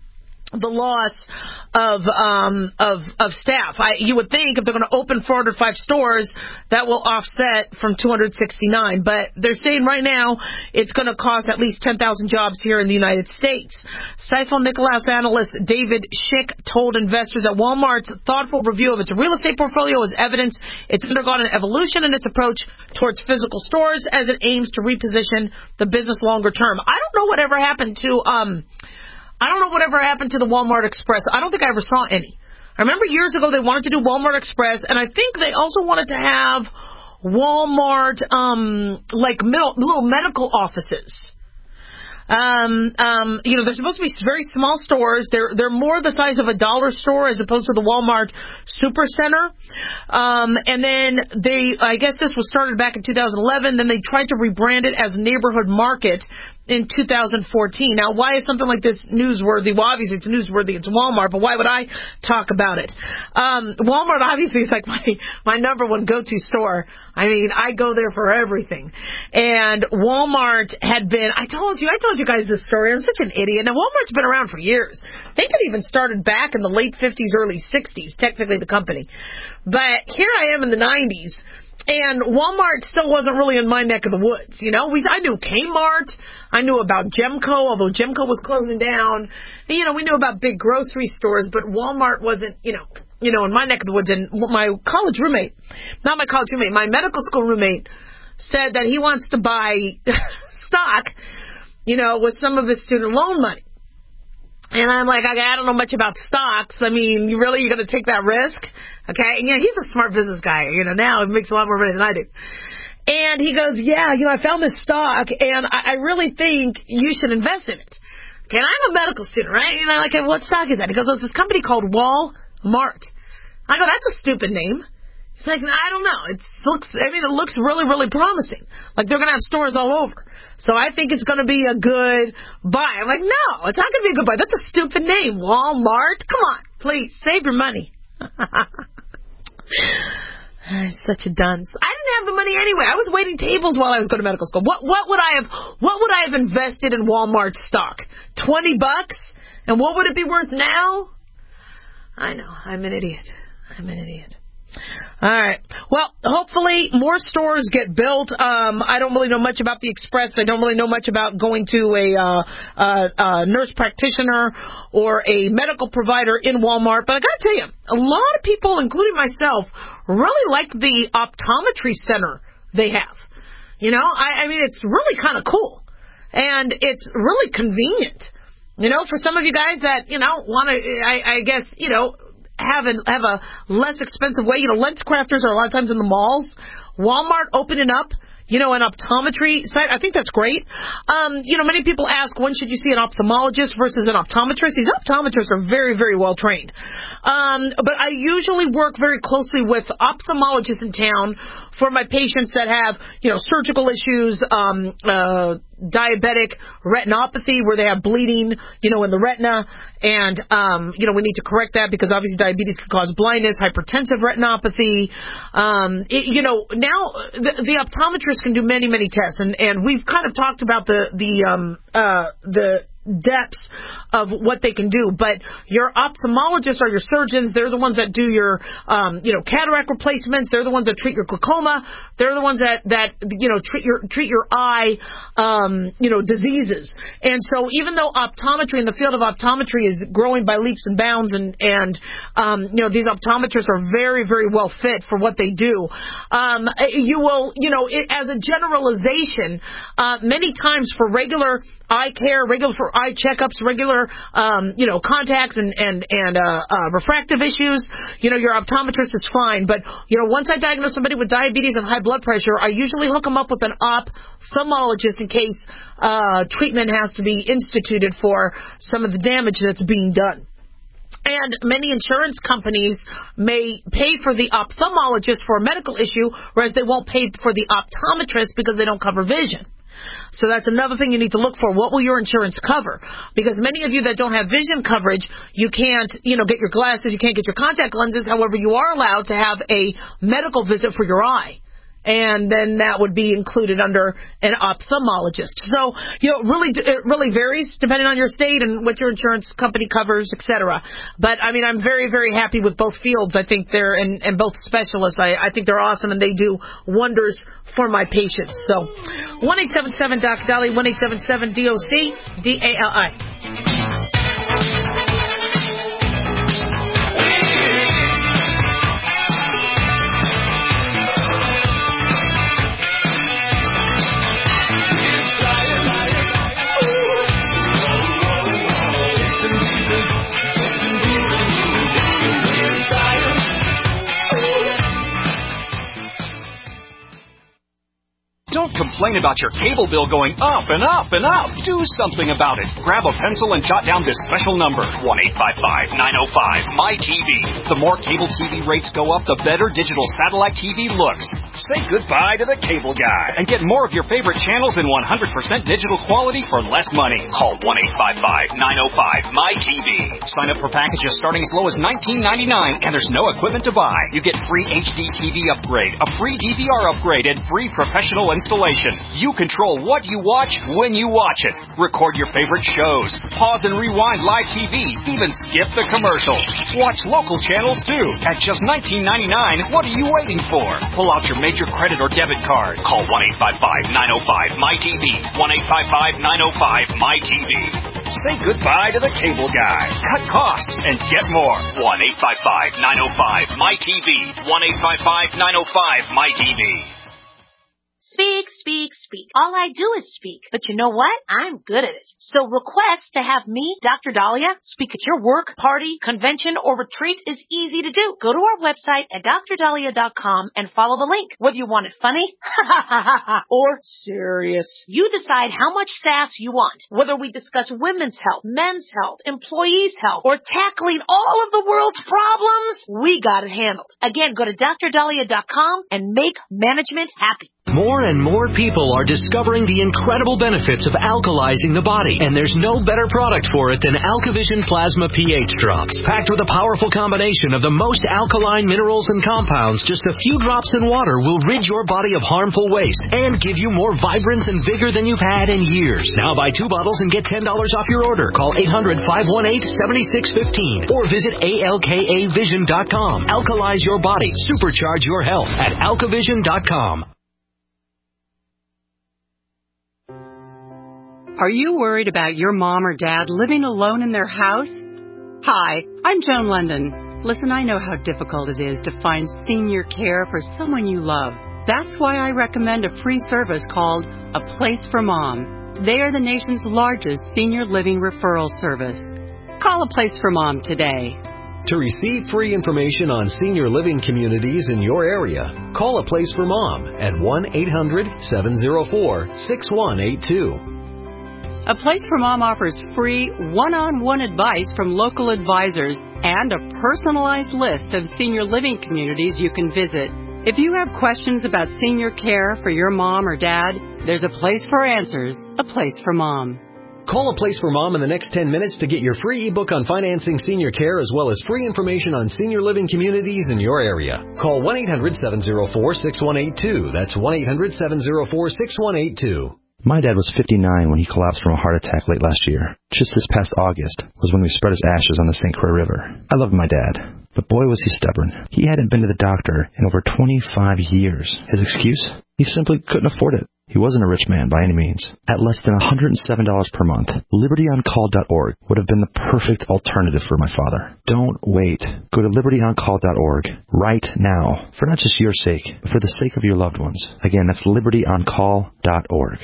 the loss of um of of staff. I you would think if they're going to open four hundred five stores, that will offset from two hundred sixty-nine, but they're saying right now it's going to cost at least ten thousand jobs here in the United States. Stifel Nicolaus analyst David Schick told investors that Walmart's thoughtful review of its real estate portfolio is evidence it's undergone an evolution in its approach towards physical stores as it aims to reposition the business longer term. I don't know whatever happened to um I don't know whatever happened to the Walmart Express. I don't think I ever saw any. I remember years ago they wanted to do Walmart Express, and I think they also wanted to have Walmart, um, like middle, little medical offices. Um, um, you know, they're supposed to be very small stores. They're they're more the size of a dollar store as opposed to the Walmart Supercenter. Um, and then they, I guess this was started back in two thousand eleven. Then they tried to rebrand it as Neighborhood Market in two thousand fourteen. Now, why is something like this newsworthy? Well, obviously it's newsworthy. It's Walmart, but why would I talk about it? Um, Walmart obviously is like my, my number one go-to store. I mean, I go there for everything. And Walmart had been, I told you, I told you guys this story. I'm such an idiot. Now, Walmart's been around for years. They could even started back in the late fifties, early sixties, technically the company. But here I am in the nineties, and Walmart still wasn't really in my neck of the woods. You know, we I knew Kmart. I knew about Gemco, although Gemco was closing down. And, you know, we knew about big grocery stores, but Walmart wasn't, you know, you know, in my neck of the woods. And my college roommate, not my college roommate, my medical school roommate said that he wants to buy stock, you know, with some of his student loan money. And I'm like, I don't know much about stocks. I mean, you really, you're going to take that risk? Okay. And, you know, he's a smart business guy. You know, now he makes a lot more money than I do. And he goes, yeah, you know, I found this stock, and I, I really think you should invest in it. Okay, and I'm a medical student, right? And I'm like, okay, what stock is that? He goes, oh, it's this company called Walmart. I go, that's a stupid name. He's like, I don't know. It looks, I mean, it looks really, really promising. Like they're going to have stores all over. So I think it's going to be a good buy. I'm like, no, it's not going to be a good buy. That's a stupid name. Walmart? Come on, please, save your money. Such a dunce. I didn't have the money anyway. I was waiting tables while I was going to medical school. What what would I have what would I have invested in Walmart stock? Twenty bucks? And what would it be worth now? I know. I'm an idiot. I'm an idiot. All right. Well, hopefully more stores get built. Um, I don't really know much about the Express. I don't really know much about going to a, uh, uh, a nurse practitioner or a medical provider in Walmart. But I got to tell you, a lot of people, including myself, really like the optometry center they have. You know, I, I mean, it's really kind of cool. And it's really convenient. You know, for some of you guys that, you know, want to, I, I guess, you know, have a, have a less expensive way. You know, lens crafters are a lot of times in the malls. Walmart opening up, you know, an optometry site. I think that's great. Um, you know, many people ask, when should you see an ophthalmologist versus an optometrist? These optometrists are very, very well trained. Um, but I usually work very closely with ophthalmologists in town for my patients that have, you know, surgical issues, um, uh, diabetic retinopathy where they have bleeding, you know, in the retina. And, um, you know, we need to correct that because obviously diabetes can cause blindness, hypertensive retinopathy. Um, it, you know, now the, the optometrist can do many, many tests. And, and we've kind of talked about the, the, um, uh, the, depths of what they can do, but your ophthalmologists are your surgeons. They're the ones that do your, um, you know, cataract replacements. They're the ones that treat your glaucoma. They're the ones that, that, you know, treat your, treat your eye, um, you know, diseases. And so even though optometry in the field of optometry is growing by leaps and bounds and, and, um, you know, these optometrists are very, very well fit for what they do. Um, you will, you know, it, as a generalization, uh, many times for regular eye care, regular for eye checkups, regular, um, you know, contacts and, and, and, uh, uh, refractive issues, you know, your optometrist is fine. But, you know, once I diagnose somebody with diabetes and high blood pressure, I usually hook them up with an ophthalmologist in case, uh, treatment has to be instituted for some of the damage that's being done. And many insurance companies may pay for the ophthalmologist for a medical issue, whereas they won't pay for the optometrist because they don't cover vision. So that's another thing you need to look for. What will your insurance cover? Because many of you that don't have vision coverage, you can't, you know, get your glasses, you can't get your contact lenses. However, you are allowed to have a medical visit for your eye. And then that would be included under an ophthalmologist. So, you know, really, it really varies depending on your state and what your insurance company covers, et cetera. But, I mean, I'm very, very happy with both fields. I think they're, and, and both specialists, I, I think they're awesome and they do wonders for my patients. So, one eight seven seven Doc Dolly, one eight seven seven D O C D A L I. Don't complain about your cable bill going up and up and up. Do something about it. Grab a pencil and jot down this special number, one eight five five, nine oh five, M Y T V. The more cable T V rates go up, the better digital satellite T V looks. Say goodbye to the cable guy and get more of your favorite channels in one hundred percent digital quality for less money. Call one eight five five, nine oh five, M Y T V. Sign up for packages starting as low as nineteen ninety-nine, and there's no equipment to buy. You get free H D T V upgrade, a free D V R upgrade, and free professional installation. television. You control what you watch when you watch it. Record your favorite shows. Pause and rewind live T V. Even skip the commercials. Watch local channels too. At just nineteen ninety-nine, what are you waiting for? Pull out your major credit or debit card. Call one eight five five, nine oh five, M Y T V. one eight five five, nine oh five, M Y T V. Say goodbye to the cable guy. Cut costs and get more. one eight five five, nine oh five, M Y T V. one eight five five, nine oh five, M Y T V. Speak, speak, speak. All I do is speak. But you know what? I'm good at it. So request to have me, Doctor Dahlia, speak at your work, party, convention, or retreat is easy to do. Go to our website at dr dahlia dot com and follow the link. Whether you want it funny or serious, you decide how much sass you want. Whether we discuss women's health, men's health, employees' health, or tackling all of the world's problems, we got it handled. Again, go to dr dahlia dot com and make management happy. More and more people are discovering the incredible benefits of alkalizing the body, and there's no better product for it than AlkaVision Plasma pH Drops. Packed with a powerful combination of the most alkaline minerals and compounds, just a few drops in water will rid your body of harmful waste and give you more vibrance and vigor than you've had in years. Now buy two bottles and get ten dollars off your order. Call eight hundred, five one eight, seven six one five or visit A L K A vision dot com. Alkalize your body. Supercharge your health at alka vision dot com. Are you worried about your mom or dad living alone in their house? Hi, I'm Joan London. Listen, I know how difficult it is to find senior care for someone you love. That's why I recommend a free service called A Place for Mom. They are the nation's largest senior living referral service. Call A Place for Mom today. To receive free information on senior living communities in your area, call A Place for Mom at one eight hundred, seven oh four, six one eight two. A Place for Mom offers free one-on-one advice from local advisors and a personalized list of senior living communities you can visit. If you have questions about senior care for your mom or dad, there's a place for answers, A Place for Mom. Call A Place for Mom in the next ten minutes to get your free ebook on financing senior care as well as free information on senior living communities in your area. Call one eight hundred, seven oh four, six one eight two. That's one eight hundred, seven oh four, six one eight two. My dad was fifty-nine when he collapsed from a heart attack late last year. Just this past August was when we spread his ashes on the Saint Croix River. I loved my dad, but boy was he stubborn. He hadn't been to the doctor in over twenty-five years. His excuse? He simply couldn't afford it. He wasn't a rich man by any means. At less than one hundred seven dollars per month, liberty on call dot org would have been the perfect alternative for my father. Don't wait. Go to liberty on call dot org right now, for not just your sake, but for the sake of your loved ones. Again, that's liberty on call dot org.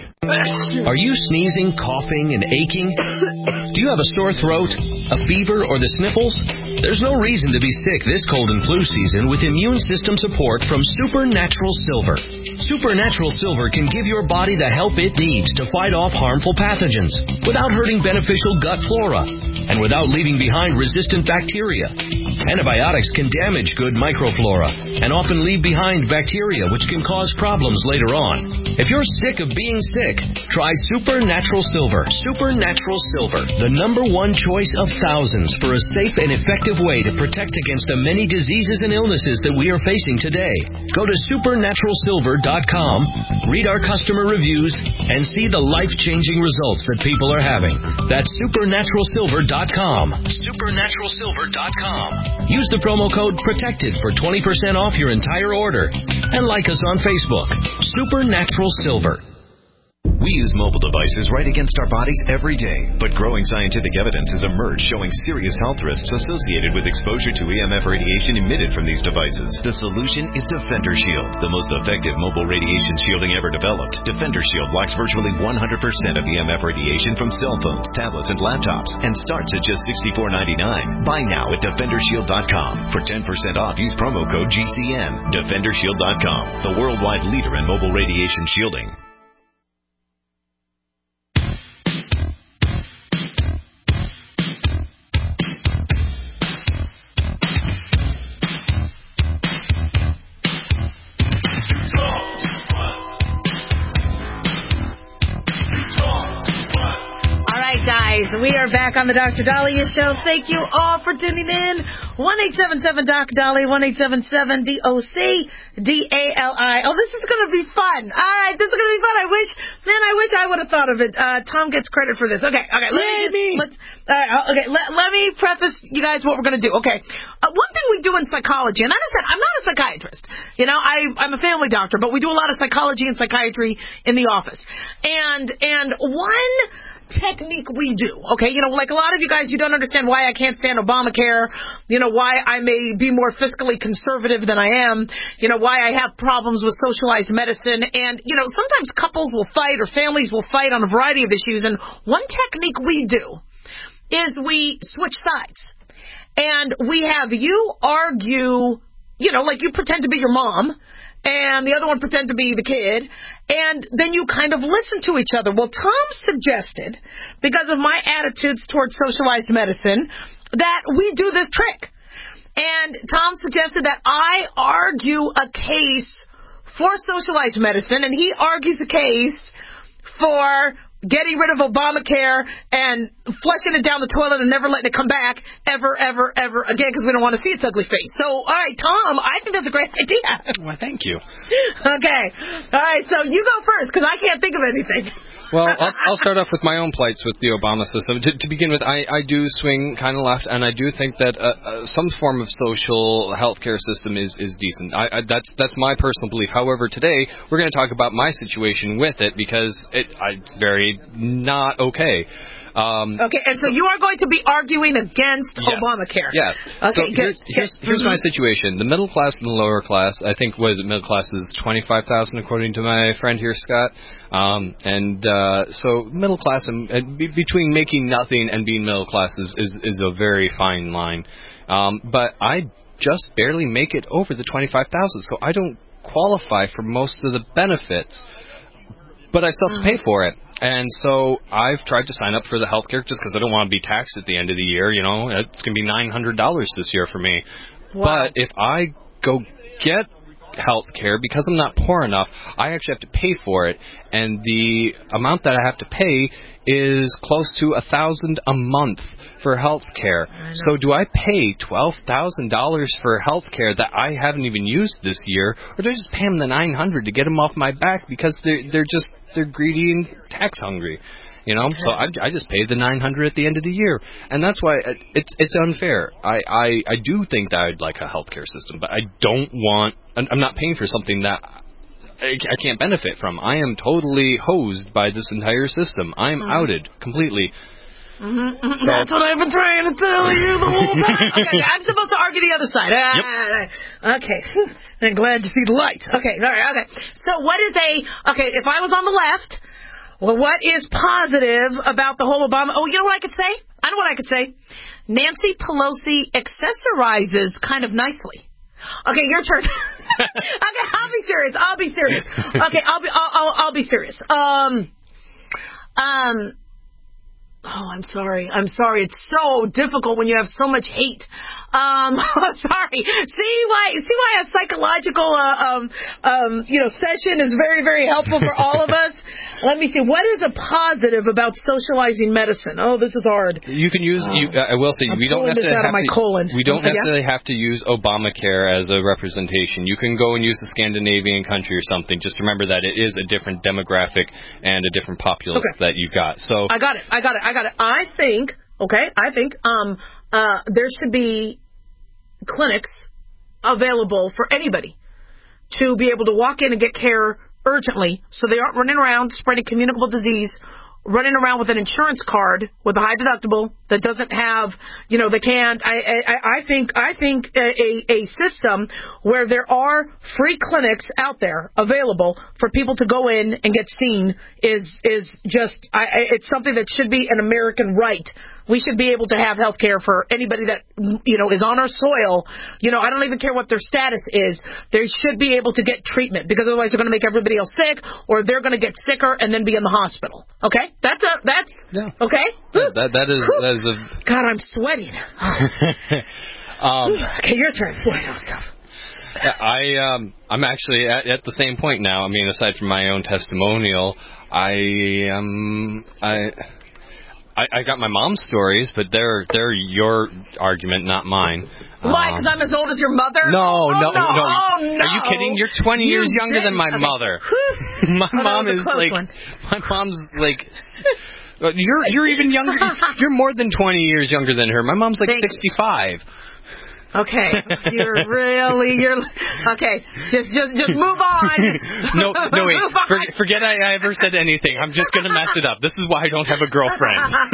Are you sneezing, coughing, and aching? Do you have a sore throat, a fever, or the sniffles? There's no reason to be sick this cold and flu season with immune system support from Supernatural Silver. Supernatural Silver can give your body the help it needs to fight off harmful pathogens without hurting beneficial gut flora and without leaving behind resistant bacteria. Antibiotics can damage good microflora and often leave behind bacteria which can cause problems later on. If you're sick of being sick, try Supernatural Silver. Supernatural Silver, the number one choice of thousands for a safe and effective way to protect against the many diseases and illnesses that we are facing today. Go to supernatural silver dot com, read our customer reviews, and see the life-changing results that people are having. That's supernatural silver dot com. supernatural silver dot com. Use the promo code PROTECTED for twenty percent off your entire order. And like us on Facebook. Supernatural Silver. We use mobile devices right against our bodies every day, but growing scientific evidence has emerged showing serious health risks associated with exposure to E M F radiation emitted from these devices. The solution is Defender Shield, the most effective mobile radiation shielding ever developed. Defender Shield blocks virtually one hundred percent of E M F radiation from cell phones, tablets, and laptops, and starts at just sixty-four ninety-nine. Buy now at defender shield dot com. For ten percent off, use promo code G C N. defender shield dot com, the worldwide leader in mobile radiation shielding. We We are back on the Doctor Dahlia Show. Thank you all for tuning in. one eight seven seven Doc Dahlia, one eight seven seven D O C D A L I. Oh, this is going to be fun. All right, this is going to be fun. I wish, man, I wish I would have thought of it. Uh, Tom gets credit for this. Okay, okay. Let me, just, let's, all right, okay, let, let me preface you guys what we're going to do. Okay, uh, one thing we do in psychology, and I understand, I'm not a psychiatrist. You know, I, I'm a family doctor, but we do a lot of psychology and psychiatry in the office. And, and one technique we do, okay, you know, like a lot of you guys, you don't understand why I can't stand Obamacare, you know, why I may be more fiscally conservative than I am, you know, why I have problems with socialized medicine, and, you know, sometimes couples will fight or families will fight on a variety of issues, and one technique we do is we switch sides, and we have you argue, you know, like you pretend to be your mom, and the other one pretend to be the kid, and then you kind of listen to each other. Well, Tom suggested, because of my attitudes towards socialized medicine, that we do this trick. And Tom suggested that I argue a case for socialized medicine, and he argues a case for getting rid of Obamacare and flushing it down the toilet and never letting it come back ever, ever, ever again because we don't want to see its ugly face. So, all right, Tom, I think that's a great idea. Well, thank you. Okay. All right, so you go first because I can't think of anything. Well, I'll, I'll start off with my own plights with the Obama system. To, to begin with, I, I do swing kind of left, and I do think that uh, uh, some form of social health care system is, is decent. I, I, that's that's my personal belief. However, today we're going to talk about my situation with it because it, I, it's very not okay. Um, okay, and so you are going to be arguing against yes, Obamacare. Yeah. Okay, so good. Here's, here's, here's mm-hmm. my situation. The middle class and the lower class, I think, was it middle class is twenty-five thousand according to my friend here, Scott. Um, and uh, so middle class, and, and be, between making nothing and being middle class is, is, is a very fine line. Um, but I just barely make it over the twenty-five thousand, so I don't qualify for most of the benefits. But I still have to pay for it. And so I've tried to sign up for the health care just because I don't want to be taxed at the end of the year. You know, it's going to be nine hundred dollars this year for me. Wow. But if I go get health care, because I'm not poor enough, I actually have to pay for it. And the amount that I have to pay is close to a thousand a month for health care. So do I pay twelve thousand dollars for health care that I haven't even used this year, or do I just pay them the nine hundred to get them off my back because they're they're just they're greedy and tax hungry, you know? So I, I just pay the nine hundred at the end of the year, and that's why it's it's unfair. I, I, I do think that I'd like a health care system, but I don't want. I'm not paying for something that I, I can't benefit from. I am totally hosed by this entire system. I'm mm-hmm. outed completely. Mm-hmm, mm-hmm. So, that's what I've been trying to tell you the whole time. Okay, I'm supposed to argue the other side. Uh, yep. Okay. I'm glad to see the light. Okay, all right, okay. So what is a, okay, if I was on the left, well, what is positive about the whole Obama, oh, you know what I could say? I know what I could say. Nancy Pelosi accessorizes kind of nicely. Okay, your turn. Okay, I'll be serious. I'll be serious. Okay, I'll be, I'll, I'll, I'll be serious. Um, um, Oh, I'm sorry. I'm sorry. It's so difficult when you have so much hate. Um, sorry. See why? See why a psychological, uh, um, um, you know, session is very, very helpful for all of us. Let me see. What is a positive about socializing medicine? Oh, this is hard. You can use. You, uh, I will say I'm we don't necessarily have to. Colon. We don't yeah? necessarily have to use Obamacare as a representation. You can go and use a Scandinavian country or something. Just remember that it is a different demographic and a different populace okay. that you've got. So I got it. I got it. I got it. I think. Okay. I think. Um. Uh. There should be clinics available for anybody to be able to walk in and get care urgently, so they aren't running around spreading communicable disease, running around with an insurance card with a high deductible that doesn't have, you know, they can't. I I, I think I think a, a system where there are free clinics out there available for people to go in and get seen is is just I, it's something that should be an American right. We should be able to have health care for anybody that, you know, is on our soil. You know, I don't even care what their status is. They should be able to get treatment, because otherwise they're going to make everybody else sick, or they're going to get sicker and then be in the hospital. Okay? That's a, that's, yeah. okay? Yeah, that, that is, that is a... God, I'm sweating. um, okay, your turn. Boy, that was tough. I, um, I'm actually at, at the same point now. I mean, aside from my own testimonial, I, um, I... I, I got my mom's stories, but they're they're your argument, not mine. Why? Because I'm as old as your mother? No, oh, no, no, no. Oh, no. Are you kidding? You're twenty you years younger than my okay. mother. My oh, mom is like, one. my mom's like, you're you're even younger. You're more than twenty years younger than her. My mom's like Thanks. sixty-five. Okay, you're really, you're, okay, just, just, just move on. no, no, wait, on. For, forget I, I ever said anything. I'm just going to mess it up. This is why I don't have a girlfriend.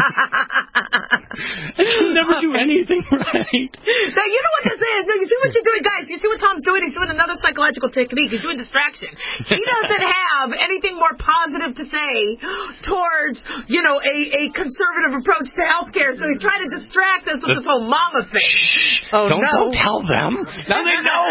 I can never do anything right. Now, you know what this is? No, you see what you're doing, guys. You see what Tom's doing? He's doing another psychological technique. He's doing distraction. He doesn't have anything more positive to say towards, you know, a, a conservative approach to healthcare, so he's trying to distract us with this whole mama thing. Oh, don't, no. don't tell them. Now they know.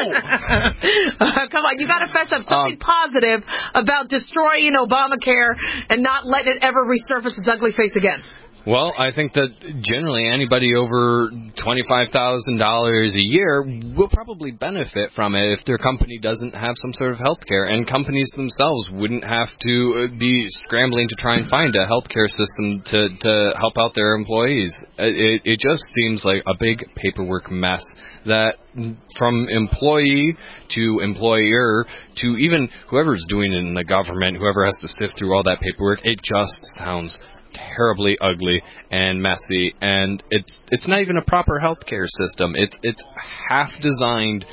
uh, come on, you got to fess up something um, positive about destroying Obamacare and not letting it ever resurface its ugly face again. Well, I think that generally anybody over twenty-five thousand dollars a year will probably benefit from it if their company doesn't have some sort of health care, and companies themselves wouldn't have to be scrambling to try and find a health care system to, to help out their employees. It, it just seems like a big paperwork mess that from employee to employer to even whoever's doing it in the government, whoever has to sift through all that paperwork, it just sounds terribly ugly and messy, and it's it's not even a proper healthcare system. It's it's half designed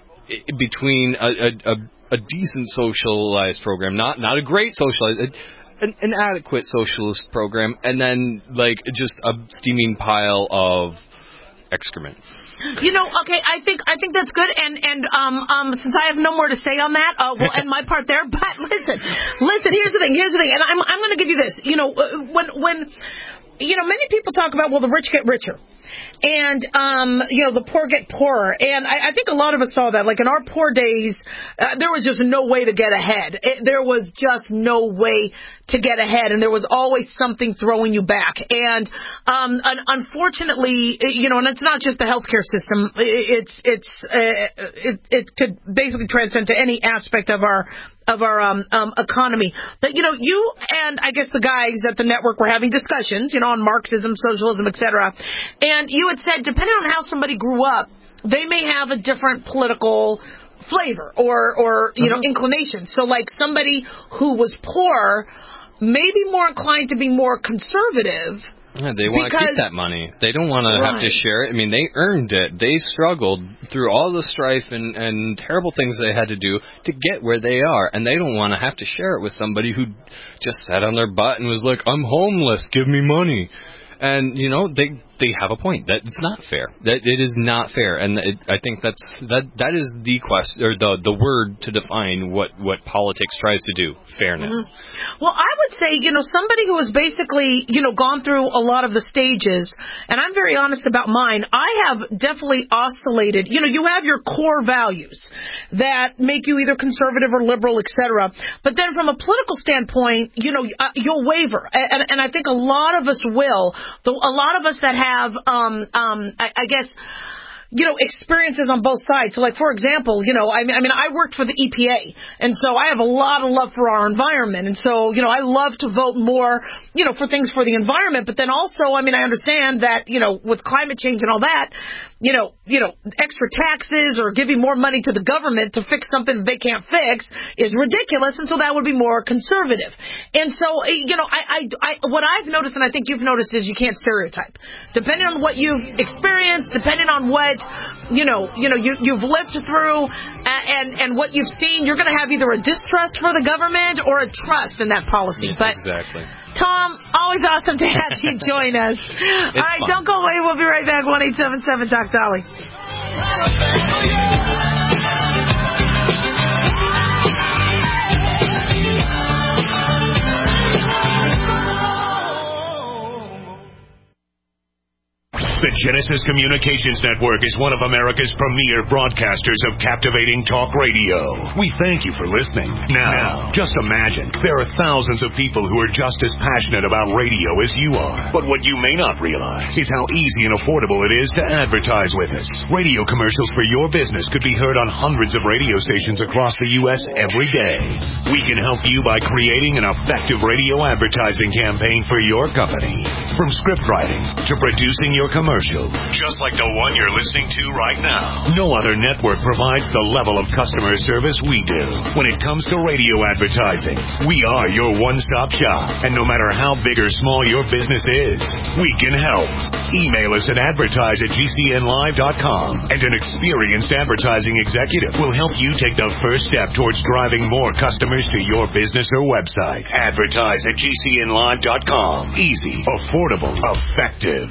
between a a, a, a decent socialized program, not not a great socialized, an, an adequate socialist program, and then like just a steaming pile of excrement. You know, okay, I think I think that's good, and and um um since I have no more to say on that, uh, we'll end my part there. But listen, listen. Here's the thing. Here's the thing, and I'm I'm going to give you this. You know, when when you know many people talk about, well, the rich get richer, and um you know the poor get poorer, and I, I think a lot of us saw that. Like in our poor days, uh, there was just no way to get ahead. It, there was just no way to get ahead, and there was always something throwing you back. And um, un- unfortunately, you know, and it's not just the healthcare system. It's it's uh, it it could basically transcend to any aspect of our of our um, um, economy. But you know, you and I guess the guys at the network were having discussions, you know, on Marxism, socialism, et cetera. And you had said, depending on how somebody grew up, they may have a different political flavor or or you know inclination. So like somebody who was poor may be more inclined to be more conservative. Yeah, they want to keep that money. They don't want right. to have to share it. I mean, they earned it. They struggled through all the strife and, and terrible things they had to do to get where they are, and they don't want to have to share it with somebody who just sat on their butt and was like, I'm homeless, give me money. And, you know, they they have a point. That it's not fair. That it is not fair. And it, I think that's that that is the quest or the the word to define what, what politics tries to do. Fairness. Mm-hmm. Well, I would say, you know, somebody who has basically, you know, gone through a lot of the stages, and I'm very honest about mine, I have definitely oscillated. You know, you have your core values that make you either conservative or liberal, et cetera. But then from a political standpoint, you know, you'll waver. And, and I think a lot of us will. The, a lot of us that have, um, um, I, I guess, you know, experiences on both sides. So, like, for example, you know, I mean, I mean, I worked for the E P A, and so I have a lot of love for our environment. And so, you know, I love to vote more, you know, for things for the environment. But then also, I mean, I understand that, you know, with climate change and all that, you know, you know, extra taxes or giving more money to the government to fix something they can't fix is ridiculous, and so that would be more conservative. And so, you know, I, I, I, what I've noticed, and I think you've noticed, is you can't stereotype. Depending on what you've experienced, depending on what, you know, you know, you, you've lived through, and and what you've seen, you're going to have either a distrust for the government or a trust in that policy. Yeah, but exactly. Tom, always awesome to have you join us. All right, fun. don't go away. We'll be right back. one eight seven seven Talk Dolly. The Genesis Communications Network is one of America's premier broadcasters of captivating talk radio. We thank you for listening. Now, just imagine, there are thousands of people who are just as passionate about radio as you are. But what you may not realize is how easy and affordable it is to advertise with us. Radio commercials for your business could be heard on hundreds of radio stations across the U S every day. We can help you by creating an effective radio advertising campaign for your company. From script writing to producing your commercial, just like the one you're listening to right now. No other network provides the level of customer service we do. When it comes to radio advertising, we are your one-stop shop. And no matter how big or small your business is, we can help. Email us at advertise at g c n live dot com, and an experienced advertising executive will help you take the first step towards driving more customers to your business or website. Advertise at g c n live dot com. Easy, affordable, effective.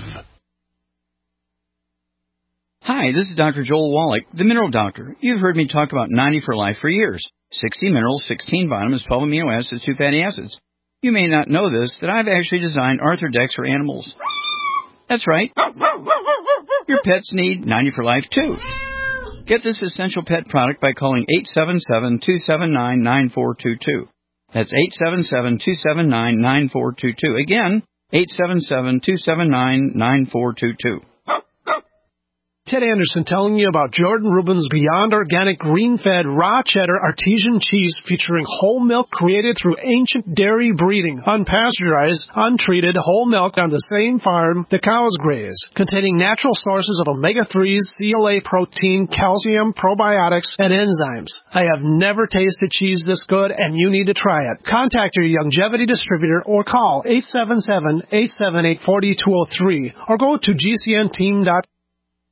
Hi, this is Doctor Joel Wallach, the Mineral Doctor. You've heard me talk about ninety for Life for years. sixty minerals, sixteen vitamins, twelve amino acids, two fatty acids. You may not know this, that I've actually designed Arthrodex for animals. That's right. Your pets need ninety for Life, too. Get this essential pet product by calling eight seven seven, two seven nine, nine four two two. That's eight seven seven, two seven nine, nine four two two. Again, eight seven seven, two seven nine, nine four two two. Ted Anderson telling you about Jordan Rubin's Beyond Organic Green-Fed Raw Cheddar Artesian Cheese featuring whole milk created through ancient dairy breeding, unpasteurized, untreated whole milk on the same farm the cows graze, containing natural sources of omega threes, C L A protein, calcium, probiotics, and enzymes. I have never tasted cheese this good, and you need to try it. Contact your Longevity distributor or call eight seven seven, eight seven eight, four two zero three or go to g c n team dot com.